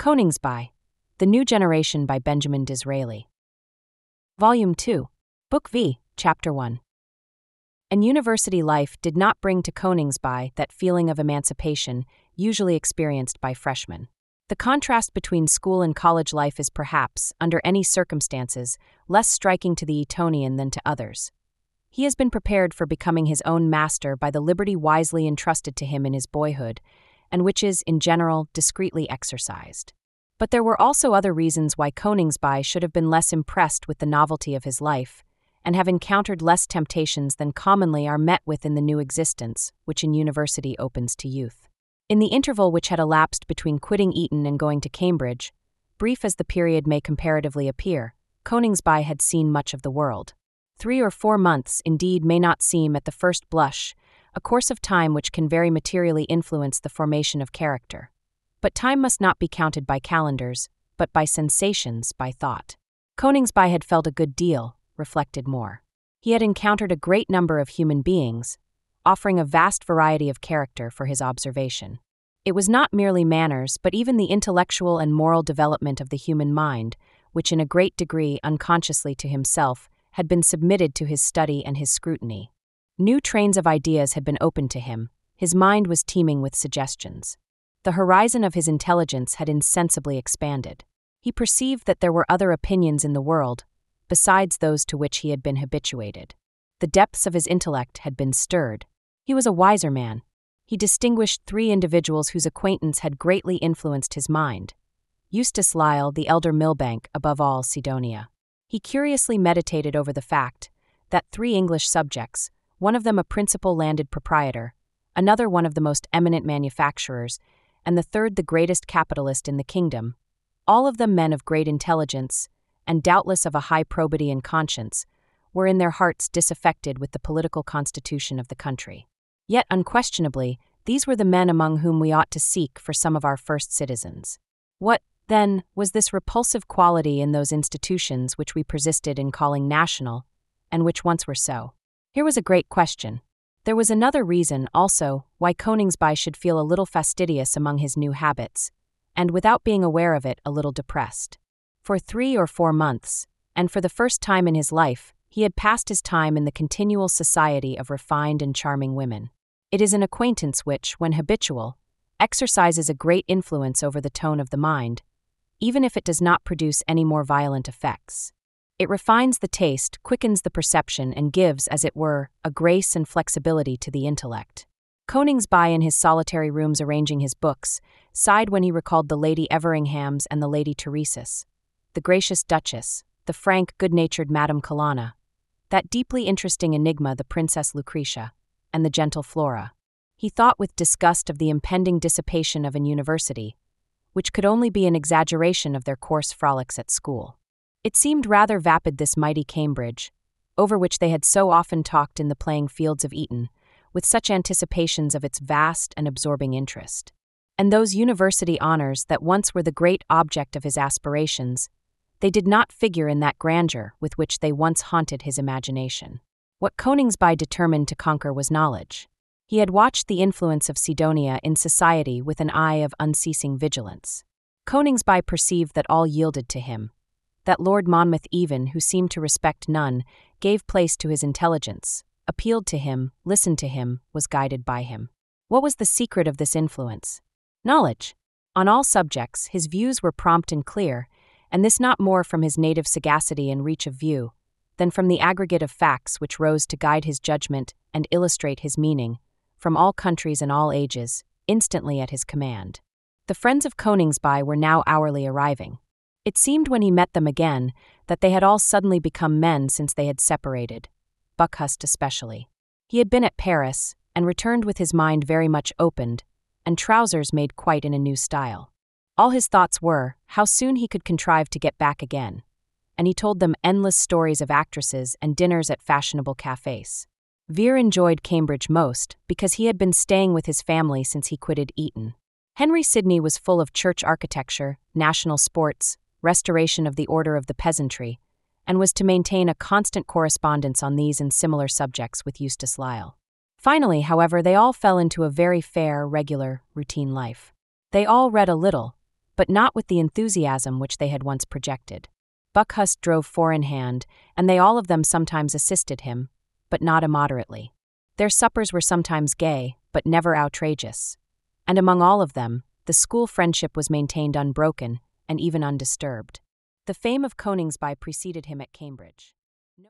Coningsby, The New Generation by Benjamin Disraeli. Volume 2, Book V, Chapter 1. And university life did not bring to Coningsby that feeling of emancipation usually experienced by freshmen. The contrast between school and college life is perhaps, under any circumstances, less striking to the Etonian than to others. He has been prepared for becoming his own master by the liberty wisely entrusted to him in his boyhood, and which is, in general, discreetly exercised. But there were also other reasons why Coningsby should have been less impressed with the novelty of his life, and have encountered less temptations than commonly are met with in the new existence, which in university opens to youth. In the interval which had elapsed between quitting Eton and going to Cambridge, brief as the period may comparatively appear, Coningsby had seen much of the world. 3 or 4 months, indeed, may not seem, at the first blush, a course of time which can very materially influence the formation of character. But time must not be counted by calendars, but by sensations, by thought. Coningsby had felt a good deal, reflected more. He had encountered a great number of human beings, offering a vast variety of character for his observation. It was not merely manners, but even the intellectual and moral development of the human mind, which in a great degree, unconsciously to himself, had been submitted to his study and his scrutiny. New trains of ideas had been opened to him, his mind was teeming with suggestions. The horizon of his intelligence had insensibly expanded. He perceived that there were other opinions in the world, besides those to which he had been habituated. The depths of his intellect had been stirred. He was a wiser man. He distinguished 3 individuals whose acquaintance had greatly influenced his mind. Eustace Lyle, the elder Milbank, above all, Sidonia. He curiously meditated over the fact that 3 English subjects, one of them a principal landed proprietor, another one of the most eminent manufacturers, and the third the greatest capitalist in the kingdom, all of them men of great intelligence, and doubtless of a high probity and conscience, were in their hearts disaffected with the political constitution of the country. Yet, unquestionably, these were the men among whom we ought to seek for some of our first citizens. What, then, was this repulsive quality in those institutions which we persisted in calling national, and which once were so? Here was a great question. There was another reason, also, why Coningsby should feel a little fastidious among his new habits, and without being aware of it, a little depressed. For 3 or 4 months, and for the first time in his life, he had passed his time in the continual society of refined and charming women. It is an acquaintance which, when habitual, exercises a great influence over the tone of the mind, even if it does not produce any more violent effects. It refines the taste, quickens the perception, and gives, as it were, a grace and flexibility to the intellect. Coningsby, in his solitary rooms arranging his books, sighed when he recalled the Lady Everinghams and the Lady Teresa's, the gracious Duchess, the frank, good-natured Madame Colonna, that deeply interesting enigma the Princess Lucretia, and the gentle Flora. He thought with disgust of the impending dissipation of an university, which could only be an exaggeration of their coarse frolics at school. It seemed rather vapid, this mighty Cambridge, over which they had so often talked in the playing fields of Eton, with such anticipations of its vast and absorbing interest. And those university honors that once were the great object of his aspirations, they did not figure in that grandeur with which they once haunted his imagination. What Coningsby determined to conquer was knowledge. He had watched the influence of Sidonia in society with an eye of unceasing vigilance. Coningsby perceived that all yielded to him, that Lord Monmouth even, who seemed to respect none, gave place to his intelligence, appealed to him, listened to him, was guided by him. What was the secret of this influence? Knowledge. On all subjects, his views were prompt and clear, and this not more from his native sagacity and reach of view, than from the aggregate of facts which rose to guide his judgment and illustrate his meaning, from all countries and all ages, instantly at his command. The friends of Coningsby were now hourly arriving. It seemed when he met them again that they had all suddenly become men since they had separated, Buckhurst especially. He had been at Paris, and returned with his mind very much opened, and trousers made quite in a new style. All his thoughts were, how soon he could contrive to get back again, and he told them endless stories of actresses and dinners at fashionable cafes. Vere enjoyed Cambridge most because he had been staying with his family since he quitted Eton. Henry Sidney was full of church architecture, national sports, restoration of the order of the peasantry, and was to maintain a constant correspondence on these and similar subjects with Eustace Lyle. Finally, however, they all fell into a very fair, regular, routine life. They all read a little, but not with the enthusiasm which they had once projected. Buckhurst drove four in hand, and they all of them sometimes assisted him, but not immoderately. Their suppers were sometimes gay, but never outrageous. And among all of them, the school friendship was maintained unbroken and even undisturbed. The fame of Coningsby preceded him at Cambridge.